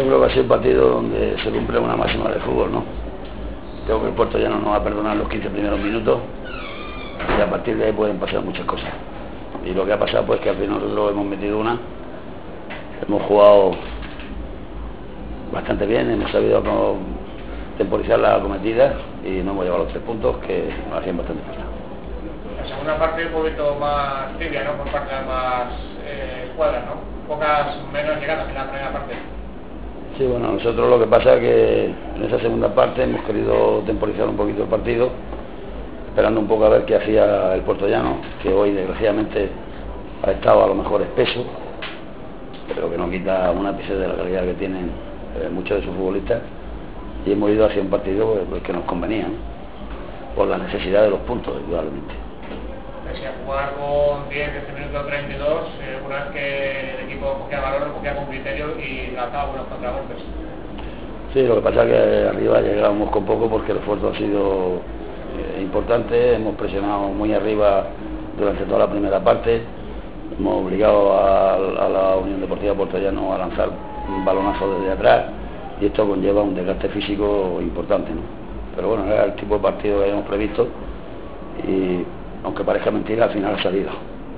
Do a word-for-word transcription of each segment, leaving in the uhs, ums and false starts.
yo creo que ha sido un partido donde se cumple una máxima de fútbol, ¿no? Creo que el Puertollano nos va a perdonar los quince primeros minutos y a partir de ahí pueden pasar muchas cosas. Y lo que ha pasado pues que al final nosotros hemos metido una, hemos jugado bastante bien, hemos sabido como temporizar la cometida y no hemos llevado los tres puntos que nos hacían bastante falta. La segunda parte un poquito más tibia, ¿no? Por parte de ambas eh, escuadras, ¿no? Pocas menos llegadas en la primera parte. Sí, bueno, nosotros lo que pasa es que en esa segunda parte hemos querido temporizar un poquito el partido, esperando un poco a ver qué hacía el Puertollano, que hoy desgraciadamente ha estado a lo mejor espeso, pero que no quita un ápice de la calidad que tienen eh, muchos de sus futbolistas, y hemos ido hacia un partido pues, que nos convenía, ¿no? Por la necesidad de los puntos, indudablemente. Si a jugar con diez, quince minutos, treinta y dos, eh, una vez que el equipo cogía valor, lo cogía con criterio y lanzaba buenos contragolpes. Sí, lo que pasa es que arriba llegábamos con poco porque el esfuerzo ha sido eh, importante, hemos presionado muy arriba durante toda la primera parte, hemos obligado a, a la Unión Deportiva Puertollano a lanzar un balonazo desde atrás y esto conlleva un desgaste físico importante, ¿no? Pero bueno, era el tipo de partido que habíamos previsto y aunque parezca mentira, al final ha salido.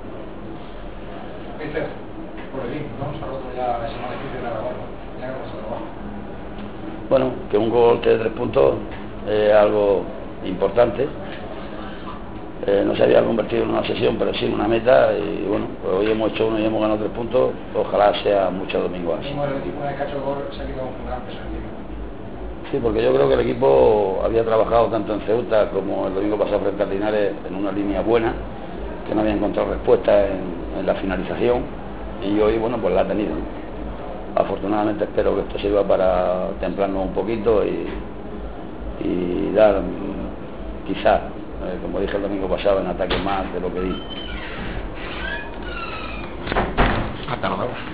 Peter, por el link, vamos a roto ya la semana difícil de Aragón, ¿no? Ya que hemos trabajado. Bueno, que un gol de tres puntos es algo importante. Eh, no se había convertido en una sesión, pero sí en una meta, y bueno, pues hoy hemos hecho uno y hemos ganado tres puntos, ojalá sea muchos domingos así. El equipo de Cacho Gol se ha quedado un gran peso encima. Sí, porque yo creo que el equipo había trabajado tanto en Ceuta como el domingo pasado frente a Linares en una línea buena, que no había encontrado respuesta en, en la finalización, y hoy, bueno, pues la ha tenido, ¿no? Afortunadamente espero que esto sirva para templarnos un poquito y, y dar, quizás, eh, como dije el domingo pasado, en ataque más de lo que di. Hasta luego.